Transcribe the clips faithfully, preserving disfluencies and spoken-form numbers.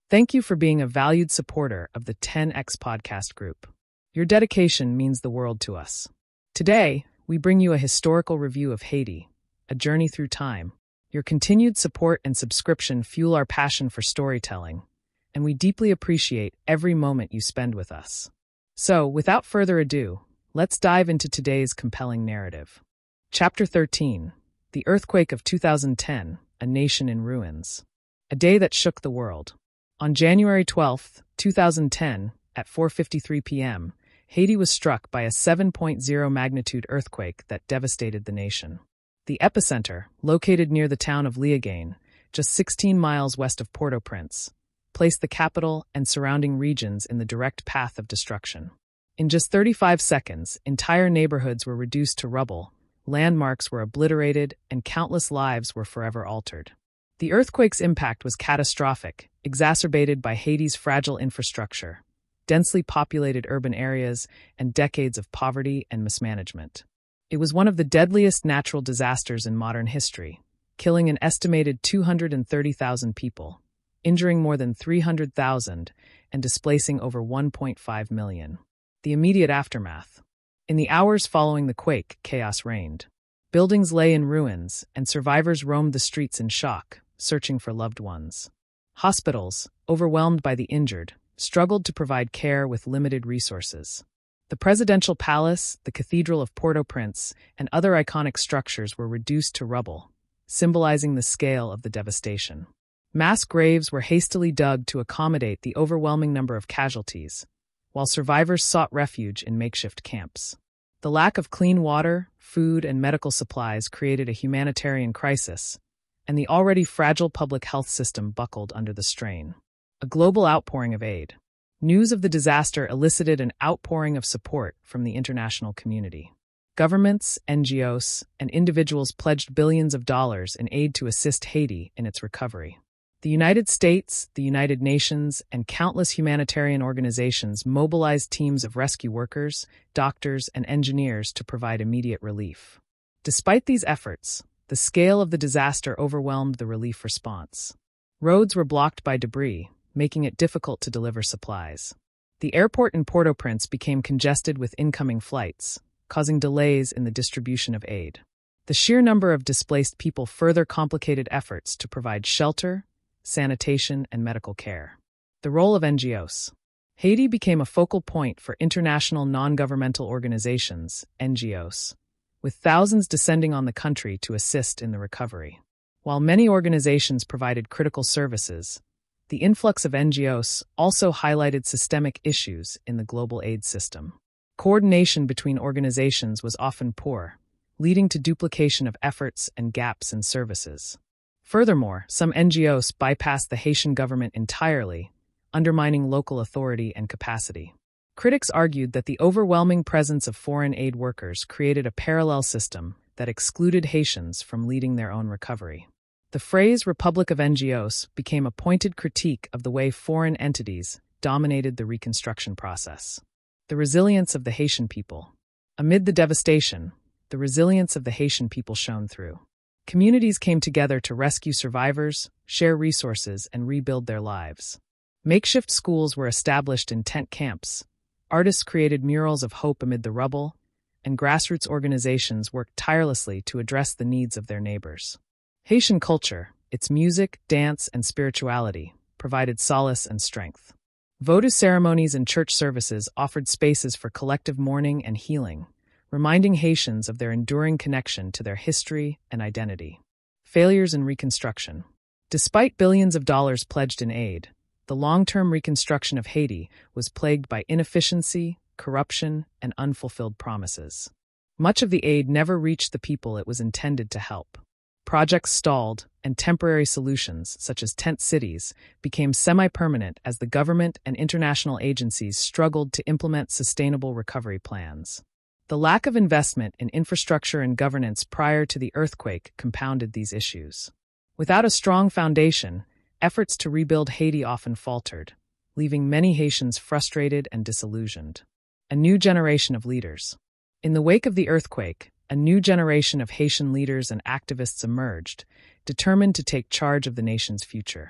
Thank you for being a valued supporter of the ten X Podcast Group. Your dedication means the world to us. Today, we bring you a historical review of Haiti, a journey through time. Your continued support and subscription fuel our passion for storytelling, and we deeply appreciate every moment you spend with us. So, without further ado, let's dive into today's compelling narrative. Chapter thirteen, The Earthquake of two thousand ten, A Nation in Ruins. A day that shook the world. On January twelfth, two thousand ten, at four fifty-three p m, Haiti was struck by a seven point zero magnitude earthquake that devastated the nation. The epicenter, located near the town of Léogâne, just sixteen miles west of Port-au-Prince, placed the capital and surrounding regions in the direct path of destruction. In just thirty-five seconds, entire neighborhoods were reduced to rubble, landmarks were obliterated, and countless lives were forever altered. The earthquake's impact was catastrophic, exacerbated by Haiti's fragile infrastructure, densely populated urban areas, and decades of poverty and mismanagement. It was one of the deadliest natural disasters in modern history, killing an estimated two hundred thirty thousand people, injuring more than three hundred thousand, and displacing over one point five million. The immediate aftermath. In the hours following the quake, chaos reigned. Buildings lay in ruins, and survivors roamed the streets in shock, searching for loved ones. Hospitals, overwhelmed by the injured, struggled to provide care with limited resources. The presidential palace, the Cathedral of Port-au-Prince, and other iconic structures were reduced to rubble, symbolizing the scale of the devastation. Mass graves were hastily dug to accommodate the overwhelming number of casualties, while survivors sought refuge in makeshift camps. The lack of clean water, food, and medical supplies created a humanitarian crisis, and the already fragile public health system buckled under the strain. A global outpouring of aid. News of the disaster elicited an outpouring of support from the international community. Governments, N G Os, and individuals pledged billions of dollars in aid to assist Haiti in its recovery. The United States, the United Nations, and countless humanitarian organizations mobilized teams of rescue workers, doctors, and engineers to provide immediate relief. Despite these efforts, the scale of the disaster overwhelmed the relief response. Roads were blocked by debris, making it difficult to deliver supplies. The airport in Port-au-Prince became congested with incoming flights, causing delays in the distribution of aid. The sheer number of displaced people further complicated efforts to provide shelter, sanitation, and medical care. The role of N G Os. Haiti became a focal point for international non-governmental organizations, N G Os, with thousands descending on the country to assist in the recovery. While many organizations provided critical services, the influx of N G Os also highlighted systemic issues in the global aid system. Coordination between organizations was often poor, leading to duplication of efforts and gaps in services. Furthermore, some N G Os bypassed the Haitian government entirely, undermining local authority and capacity. Critics argued that the overwhelming presence of foreign aid workers created a parallel system that excluded Haitians from leading their own recovery. The phrase Republic of N G Os became a pointed critique of the way foreign entities dominated the reconstruction process. The resilience of the Haitian people. Amid the devastation, the resilience of the Haitian people shone through. Communities came together to rescue survivors, share resources, and rebuild their lives. Makeshift schools were established in tent camps, artists created murals of hope amid the rubble, and grassroots organizations worked tirelessly to address the needs of their neighbors. Haitian culture, its music, dance, and spirituality, provided solace and strength. Vodou ceremonies and church services offered spaces for collective mourning and healing, reminding Haitians of their enduring connection to their history and identity. Failures in reconstruction. Despite billions of dollars pledged in aid, the long-term reconstruction of Haiti was plagued by inefficiency, corruption, and unfulfilled promises. Much of the aid never reached the people it was intended to help. Projects stalled, and temporary solutions, such as tent cities, became semi-permanent as the government and international agencies struggled to implement sustainable recovery plans. The lack of investment in infrastructure and governance prior to the earthquake compounded these issues. Without a strong foundation, efforts to rebuild Haiti often faltered, leaving many Haitians frustrated and disillusioned. A new generation of leaders. In the wake of the earthquake, a new generation of Haitian leaders and activists emerged, determined to take charge of the nation's future.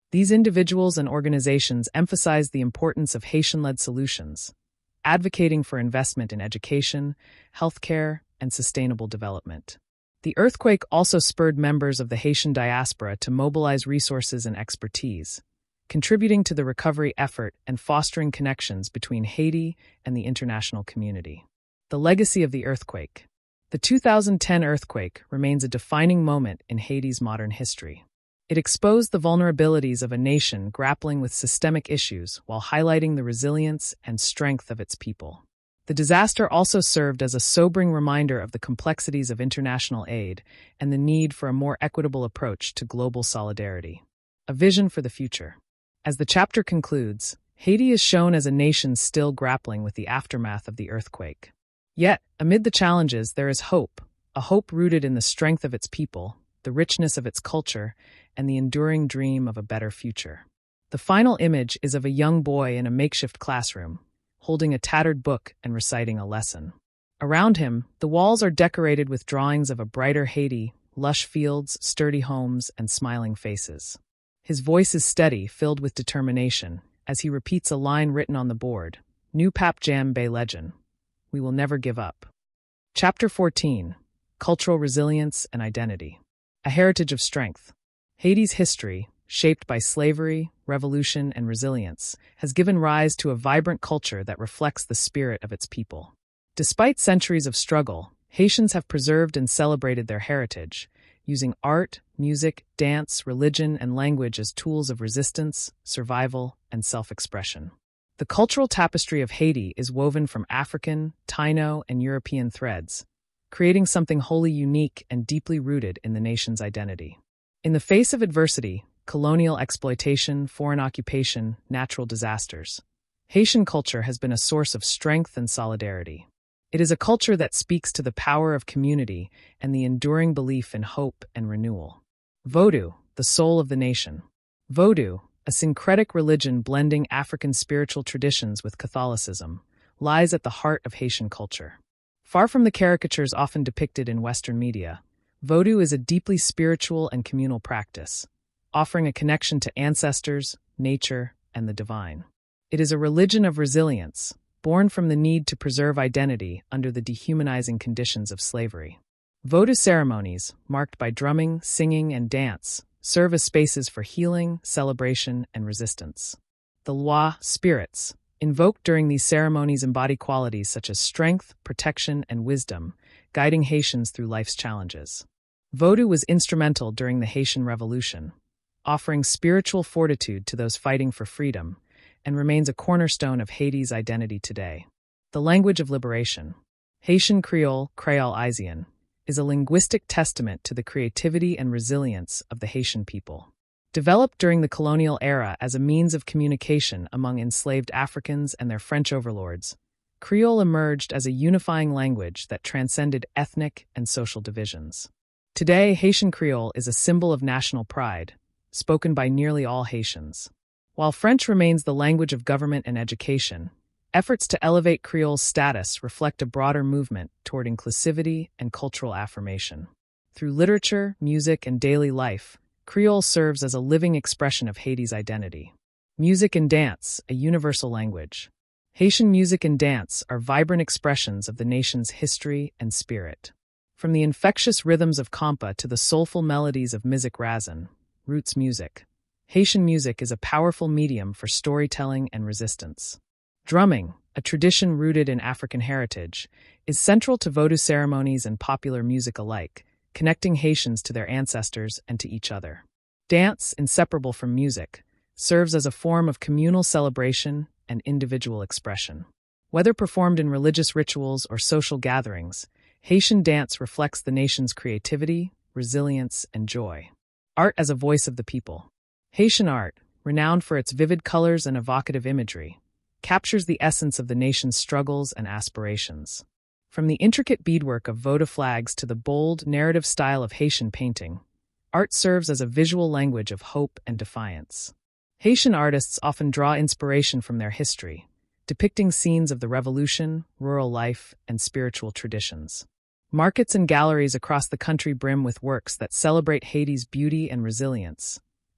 These individuals and organizations emphasize the importance of Haitian-led solutions, advocating for investment in education, healthcare, and sustainable development. The earthquake also spurred members of the Haitian diaspora to mobilize resources and expertise, contributing to the recovery effort and fostering connections between Haiti and the international community. The legacy of the earthquake. The two thousand ten earthquake remains a defining moment in Haiti's modern history. It exposed the vulnerabilities of a nation grappling with systemic issues while highlighting the resilience and strength of its people. The disaster also served as a sobering reminder of the complexities of international aid and the need for a more equitable approach to global solidarity. A vision for the future. As the chapter concludes, Haiti is shown as a nation still grappling with the aftermath of the earthquake. Yet, amid the challenges, there is hope, a hope rooted in the strength of its people, the richness of its culture, and the enduring dream of a better future. The final image is of a young boy in a makeshift classroom, holding a tattered book and reciting a lesson. Around him, the walls are decorated with drawings of a brighter Haiti, lush fields, sturdy homes, and smiling faces. His voice is steady, filled with determination, as he repeats a line written on the board, "New Pap Jam Bay Legend. We will never give up." Chapter fourteen. Cultural Resilience and Identity. A Heritage of Strength. Haiti's history, shaped by slavery, revolution, and resilience, has given rise to a vibrant culture that reflects the spirit of its people. Despite centuries of struggle, Haitians have preserved and celebrated their heritage, using art, music, dance, religion, and language as tools of resistance, survival, and self-expression. The cultural tapestry of Haiti is woven from African, Taino, and European threads, creating something wholly unique and deeply rooted in the nation's identity. In the face of adversity, colonial exploitation, foreign occupation, natural disasters, Haitian culture has been a source of strength and solidarity. It is a culture that speaks to the power of community and the enduring belief in hope and renewal. Vodou, the soul of the nation. Vodou, a syncretic religion blending African spiritual traditions with Catholicism, lies at the heart of Haitian culture. Far from the caricatures often depicted in Western media, Vodou is a deeply spiritual and communal practice, offering a connection to ancestors, nature, and the divine. It is a religion of resilience, born from the need to preserve identity under the dehumanizing conditions of slavery. Vodou ceremonies, marked by drumming, singing, and dance, serve as spaces for healing, celebration, and resistance. The Lwa, spirits, invoked during these ceremonies embody qualities such as strength, protection, and wisdom, guiding Haitians through life's challenges. Vodou was instrumental during the Haitian Revolution, offering spiritual fortitude to those fighting for freedom, and remains a cornerstone of Haiti's identity today. The language of liberation. Haitian Creole, Creole Haitian, is a linguistic testament to the creativity and resilience of the Haitian people. Developed during the colonial era as a means of communication among enslaved Africans and their French overlords, Creole emerged as a unifying language that transcended ethnic and social divisions. Today, Haitian Creole is a symbol of national pride, spoken by nearly all Haitians. While French remains the language of government and education, efforts to elevate Creole's status reflect a broader movement toward inclusivity and cultural affirmation. Through literature, music, and daily life, Creole serves as a living expression of Haiti's identity. Music and dance, a universal language. Haitian music and dance are vibrant expressions of the nation's history and spirit. From the infectious rhythms of compa to the soulful melodies of music razin, roots music, Haitian music is a powerful medium for storytelling and resistance. Drumming, a tradition rooted in African heritage, is central to Vodou ceremonies and popular music alike, connecting Haitians to their ancestors and to each other. Dance, inseparable from music, serves as a form of communal celebration and individual expression. Whether performed in religious rituals or social gatherings, Haitian dance reflects the nation's creativity, resilience, and joy. Art as a voice of the people. Haitian art, renowned for its vivid colors and evocative imagery, captures the essence of the nation's struggles and aspirations. From the intricate beadwork of Vodou flags to the bold, narrative style of Haitian painting, art serves as a visual language of hope and defiance. Haitian artists often draw inspiration from their history, depicting scenes of the revolution, rural life, and spiritual traditions. Markets and galleries across the country brim with works that celebrate Haiti's beauty and resilience,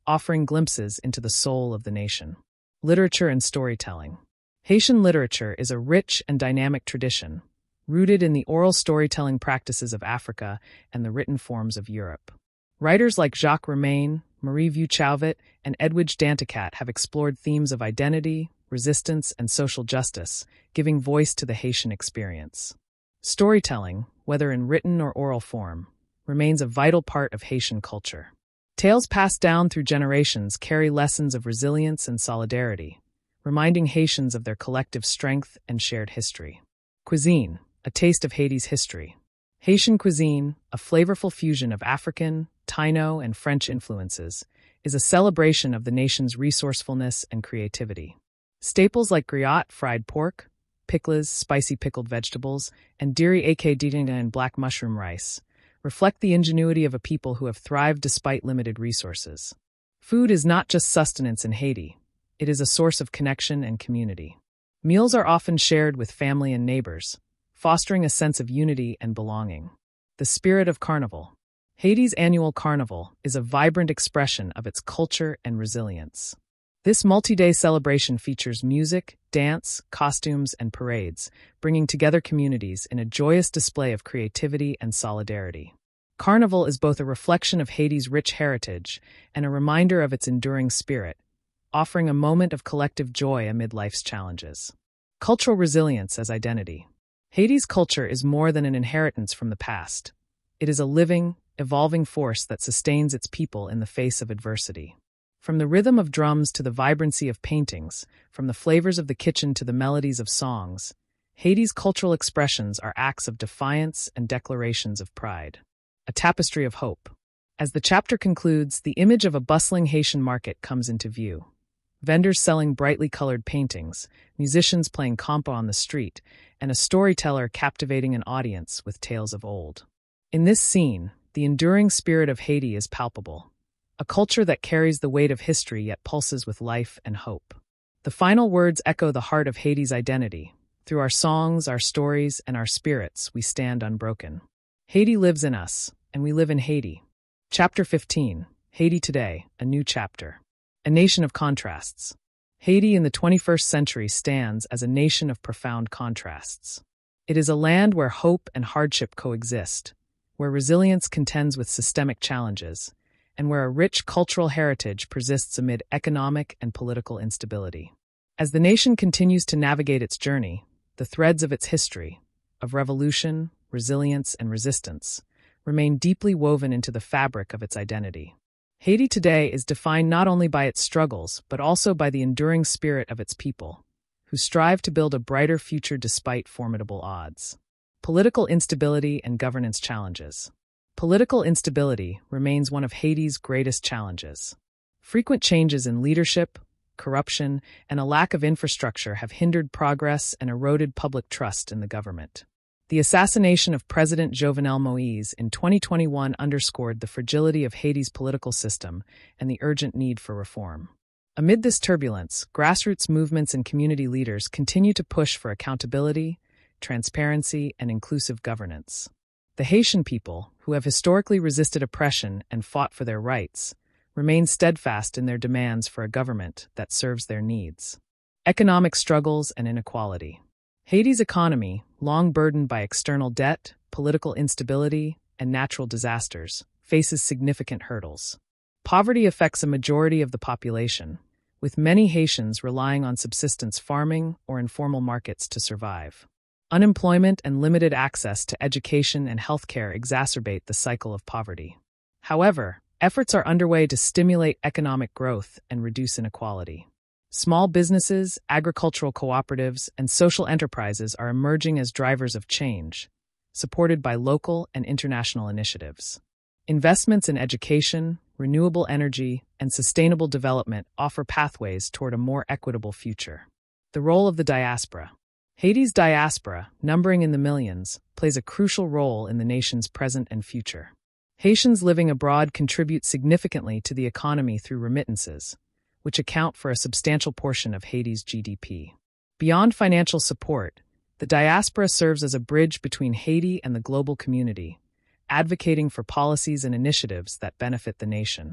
offering glimpses into the soul of the nation. Literature and storytelling. Haitian literature is a rich and dynamic tradition, rooted in the oral storytelling practices of Africa and the written forms of Europe. Writers like Jacques Romain, Marie Vieux Chauvet, and Edwidge Danticat have explored themes of identity, resistance, and social justice, giving voice to the Haitian experience. Storytelling, whether in written or oral form, remains a vital part of Haitian culture. Tales passed down through generations carry lessons of resilience and solidarity, reminding Haitians of their collective strength and shared history. Cuisine, a taste of Haiti's history. Haitian cuisine, a flavorful fusion of African, Taino, and French influences, is a celebration of the nation's resourcefulness and creativity. Staples like griot, fried pork, pickles, spicy pickled vegetables, and diri ake dinga and black mushroom rice reflect the ingenuity of a people who have thrived despite limited resources. Food is not just sustenance in Haiti, it is a source of connection and community. Meals are often shared with family and neighbors, fostering a sense of unity and belonging. The spirit of Carnival. Haiti's annual Carnival is a vibrant expression of its culture and resilience. This multi-day celebration features music, dance, costumes, and parades, bringing together communities in a joyous display of creativity and solidarity. Carnival is both a reflection of Haiti's rich heritage and a reminder of its enduring spirit, offering a moment of collective joy amid life's challenges. Cultural resilience as identity. Haiti's culture is more than an inheritance from the past. It is a living, evolving force that sustains its people in the face of adversity. From the rhythm of drums to the vibrancy of paintings, from the flavors of the kitchen to the melodies of songs, Haiti's cultural expressions are acts of defiance and declarations of pride. A tapestry of hope. As the chapter concludes, the image of a bustling Haitian market comes into view. Vendors selling brightly colored paintings, musicians playing compa on the street, and a storyteller captivating an audience with tales of old. In this scene, the enduring spirit of Haiti is palpable. A culture that carries the weight of history yet pulses with life and hope. The final words echo the heart of Haiti's identity. Through our songs, our stories, and our spirits, we stand unbroken. Haiti lives in us, and we live in Haiti. Chapter fifteen, Haiti Today, a new chapter. A nation of contrasts. Haiti in the twenty-first century stands as a nation of profound contrasts. It is a land where hope and hardship coexist, where resilience contends with systemic challenges, and where a rich cultural heritage persists amid economic and political instability. As the nation continues to navigate its journey, the threads of its history, of revolution, resilience, and resistance, remain deeply woven into the fabric of its identity. Haiti today is defined not only by its struggles, but also by the enduring spirit of its people, who strive to build a brighter future despite formidable odds. Political instability and governance challenges. Political instability remains one of Haiti's greatest challenges. Frequent changes in leadership, corruption, and a lack of infrastructure have hindered progress and eroded public trust in the government. The assassination of President Jovenel Moïse in twenty twenty-one underscored the fragility of Haiti's political system and the urgent need for reform. Amid this turbulence, grassroots movements and community leaders continue to push for accountability, transparency, and inclusive governance. The Haitian people, who have historically resisted oppression and fought for their rights, remain steadfast in their demands for a government that serves their needs. Economic struggles and inequality. Haiti's economy, long burdened by external debt, political instability, and natural disasters, faces significant hurdles. Poverty affects a majority of the population, with many Haitians relying on subsistence farming or informal markets to survive. Unemployment and limited access to education and healthcare exacerbate the cycle of poverty. However, efforts are underway to stimulate economic growth and reduce inequality. Small businesses, agricultural cooperatives, and social enterprises are emerging as drivers of change, supported by local and international initiatives. Investments in education, renewable energy, and sustainable development offer pathways toward a more equitable future. The role of the diaspora. Haiti's diaspora, numbering in the millions, plays a crucial role in the nation's present and future. Haitians living abroad contribute significantly to the economy through remittances, which account for a substantial portion of Haiti's G D P. Beyond financial support, the diaspora serves as a bridge between Haiti and the global community, advocating for policies and initiatives that benefit the nation.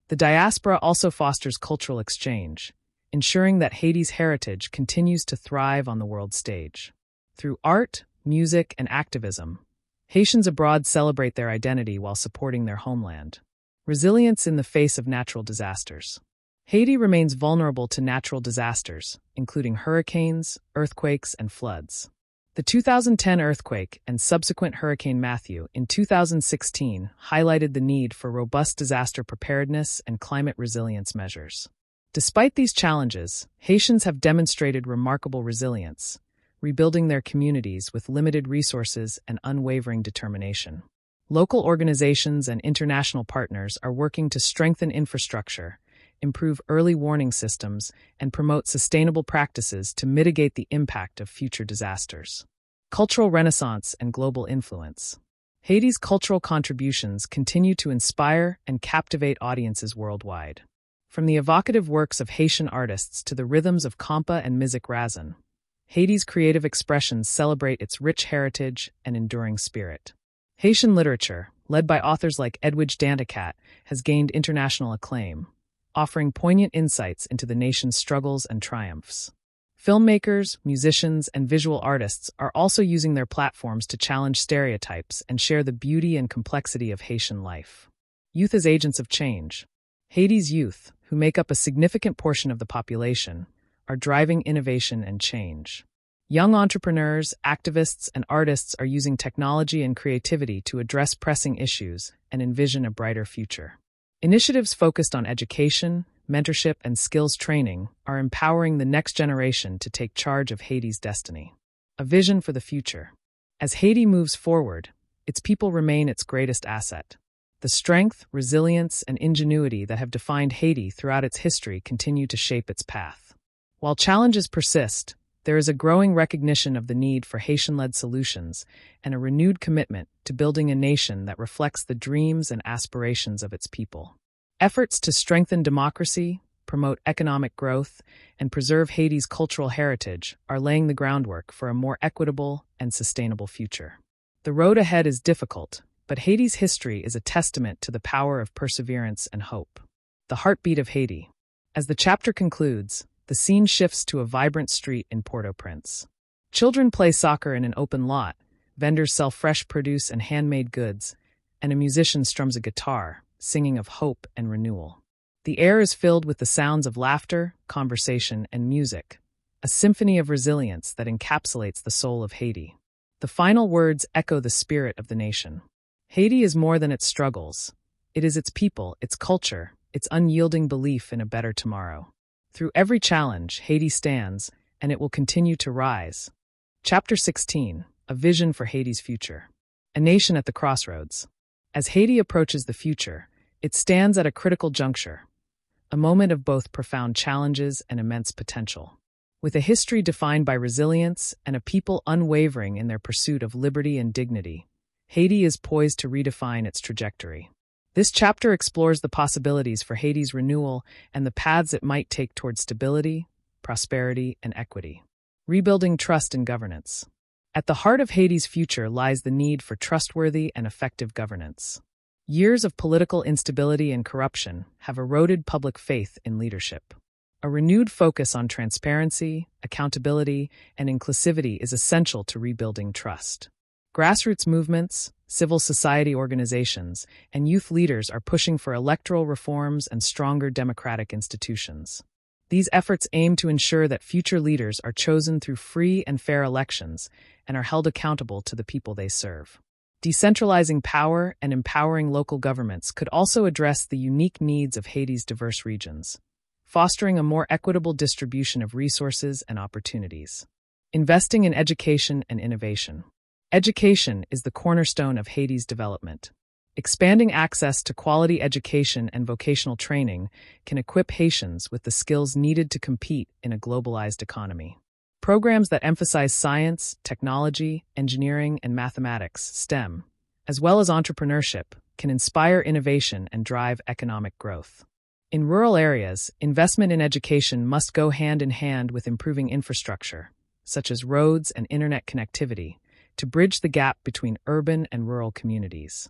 The diaspora also fosters cultural exchange, ensuring that Haiti's heritage continues to thrive on the world stage. Through art, music, and activism, Haitians abroad celebrate their identity while supporting their homeland. Resilience in the face of natural disasters. Haiti remains vulnerable to natural disasters, including hurricanes, earthquakes, and floods. The two thousand ten earthquake and subsequent Hurricane Matthew in two thousand sixteen highlighted the need for robust disaster preparedness and climate resilience measures. Despite these challenges, Haitians have demonstrated remarkable resilience, rebuilding their communities with limited resources and unwavering determination. Local organizations and international partners are working to strengthen infrastructure, improve early warning systems, and promote sustainable practices to mitigate the impact of future disasters. Cultural renaissance and global influence. Haiti's cultural contributions continue to inspire and captivate audiences worldwide. From the evocative works of Haitian artists to the rhythms of compa and music razon, Haiti's creative expressions celebrate its rich heritage and enduring spirit. Haitian literature, led by authors like Edwidge Danticat, has gained international acclaim, offering poignant insights into the nation's struggles and triumphs. Filmmakers, musicians, and visual artists are also using their platforms to challenge stereotypes and share the beauty and complexity of Haitian life. Youth as agents of change. Haiti's youth, who make up a significant portion of the population, are driving innovation and change. Young entrepreneurs, activists, and artists are using technology and creativity to address pressing issues and envision a brighter future. Initiatives focused on education, mentorship, and skills training are empowering the next generation to take charge of Haiti's destiny. A vision for the future. As Haiti moves forward, its people remain its greatest asset. The strength, resilience, and ingenuity that have defined Haiti throughout its history continue to shape its path. While challenges persist, there is a growing recognition of the need for Haitian-led solutions and a renewed commitment to building a nation that reflects the dreams and aspirations of its people. Efforts to strengthen democracy, promote economic growth, and preserve Haiti's cultural heritage are laying the groundwork for a more equitable and sustainable future. The road ahead is difficult, but Haiti's history is a testament to the power of perseverance and hope. The heartbeat of Haiti. As the chapter concludes, the scene shifts to a vibrant street in Port-au-Prince. Children play soccer in an open lot, vendors sell fresh produce and handmade goods, and a musician strums a guitar, singing of hope and renewal. The air is filled with the sounds of laughter, conversation, and music, a symphony of resilience that encapsulates the soul of Haiti. The final words echo the spirit of the nation. Haiti is more than its struggles. It is its people, its culture, its unyielding belief in a better tomorrow. Through every challenge, Haiti stands, and it will continue to rise. Chapter sixteen, A Vision for Haiti's Future. A Nation at the Crossroads. As Haiti approaches the future, it stands at a critical juncture, a moment of both profound challenges and immense potential. With a history defined by resilience and a people unwavering in their pursuit of liberty and dignity, Haiti is poised to redefine its trajectory. This chapter explores the possibilities for Haiti's renewal and the paths it might take toward stability, prosperity, and equity. Rebuilding trust and governance. At the heart of Haiti's future lies the need for trustworthy and effective governance. Years of political instability and corruption have eroded public faith in leadership. A renewed focus on transparency, accountability, and inclusivity is essential to rebuilding trust. Grassroots movements, civil society organizations, and youth leaders are pushing for electoral reforms and stronger democratic institutions. These efforts aim to ensure that future leaders are chosen through free and fair elections and are held accountable to the people they serve. Decentralizing power and empowering local governments could also address the unique needs of Haiti's diverse regions, fostering a more equitable distribution of resources and opportunities. Investing in education and innovation. Education is the cornerstone of Haiti's development. Expanding access to quality education and vocational training can equip Haitians with the skills needed to compete in a globalized economy. Programs that emphasize science, technology, engineering, and mathematics, STEM, as well as entrepreneurship, can inspire innovation and drive economic growth. In rural areas, investment in education must go hand in hand with improving infrastructure, such as roads and internet connectivity, to bridge the gap between urban and rural communities.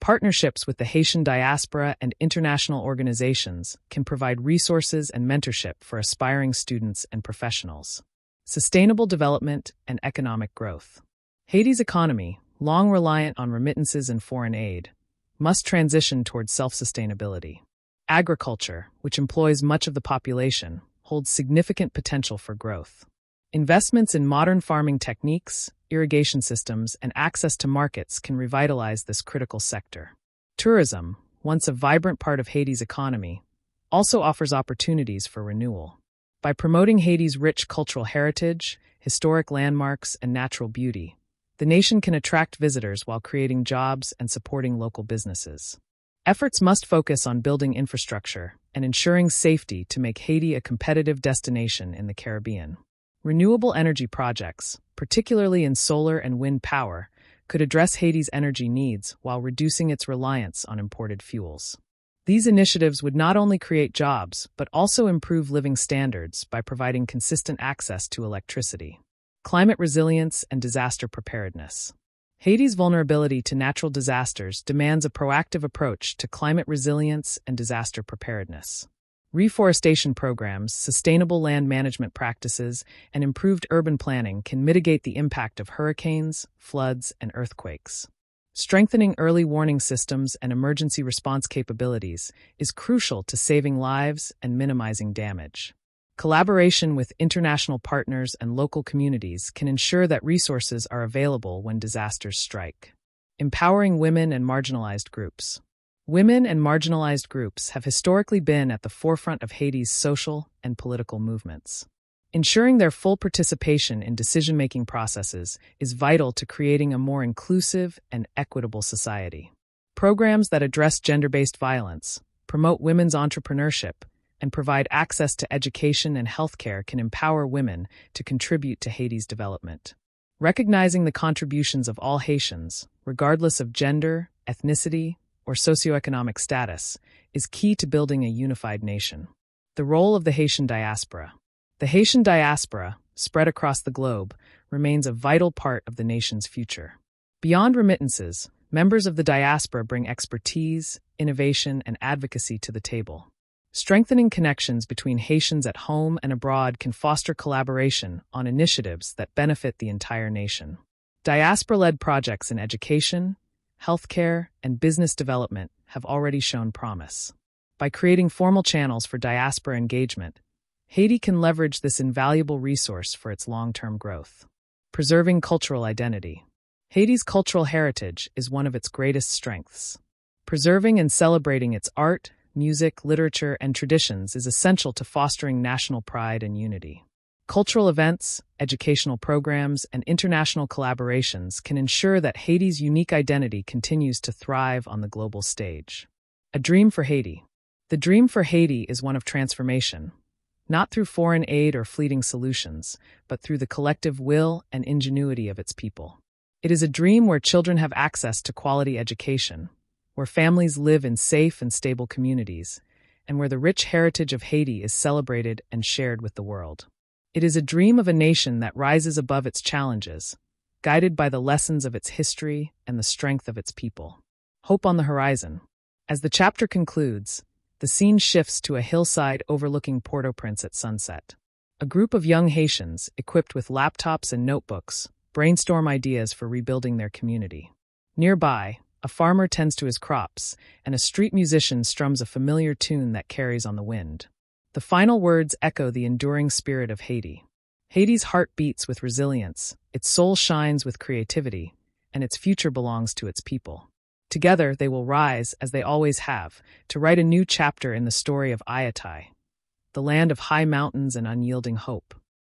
Partnerships with the Haitian diaspora and international organizations can provide resources and mentorship for aspiring students and professionals. Sustainable development and economic growth. Haiti's economy, long reliant on remittances and foreign aid, must transition towards self-sustainability. Agriculture, which employs much of the population, holds significant potential for growth. Investments in modern farming techniques, irrigation systems, and access to markets can revitalize this critical sector. Tourism, once a vibrant part of Haiti's economy, also offers opportunities for renewal. By promoting Haiti's rich cultural heritage, historic landmarks, and natural beauty, the nation can attract visitors while creating jobs and supporting local businesses. Efforts must focus on building infrastructure and ensuring safety to make Haiti a competitive destination in the Caribbean. Renewable energy projects, particularly in solar and wind power, could address Haiti's energy needs while reducing its reliance on imported fuels. These initiatives would not only create jobs, but also improve living standards by providing consistent access to electricity. Climate resilience and disaster preparedness. Haiti's vulnerability to natural disasters demands a proactive approach to climate resilience and disaster preparedness. Reforestation programs, sustainable land management practices, and improved urban planning can mitigate the impact of hurricanes, floods, and earthquakes. Strengthening early warning systems and emergency response capabilities is crucial to saving lives and minimizing damage. Collaboration with international partners and local communities can ensure that resources are available when disasters strike. Empowering women and marginalized groups. Women and marginalized groups have historically been at the forefront of Haiti's social and political movements. Ensuring their full participation in decision-making processes is vital to creating a more inclusive and equitable society. Programs that address gender-based violence, promote women's entrepreneurship, and provide access to education and healthcare can empower women to contribute to Haiti's development. Recognizing the contributions of all Haitians, regardless of gender, ethnicity, or socioeconomic status, is key to building a unified nation. The role of the Haitian diaspora. The Haitian diaspora, spread across the globe, remains a vital part of the nation's future. Beyond remittances, members of the diaspora bring expertise, innovation, and advocacy to the table. Strengthening connections between Haitians at home and abroad can foster collaboration on initiatives that benefit the entire nation. Diaspora-led projects in education, healthcare, and business development have already shown promise. By creating formal channels for diaspora engagement, Haiti can leverage this invaluable resource for its long-term growth. Preserving cultural identity. Haiti's cultural heritage is one of its greatest strengths. Preserving and celebrating its art, music, literature, and traditions is essential to fostering national pride and unity. Cultural events, educational programs, and international collaborations can ensure that Haiti's unique identity continues to thrive on the global stage. A dream for Haiti. The dream for Haiti is one of transformation, not through foreign aid or fleeting solutions, but through the collective will and ingenuity of its people. It is a dream where children have access to quality education, where families live in safe and stable communities, and where the rich heritage of Haiti is celebrated and shared with the world. It is a dream of a nation that rises above its challenges, guided by the lessons of its history and the strength of its people. Hope on the horizon. As the chapter concludes, the scene shifts to a hillside overlooking Port-au-Prince at sunset. A group of young Haitians, equipped with laptops and notebooks, brainstorm ideas for rebuilding their community. Nearby, a farmer tends to his crops, and a street musician strums a familiar tune that carries on the wind. The final words echo the enduring spirit of Haiti. Haiti's heart beats with resilience, its soul shines with creativity, and its future belongs to its people. Together, they will rise, as they always have, to write a new chapter in the story of Ayatai, the land of high mountains and unyielding hope.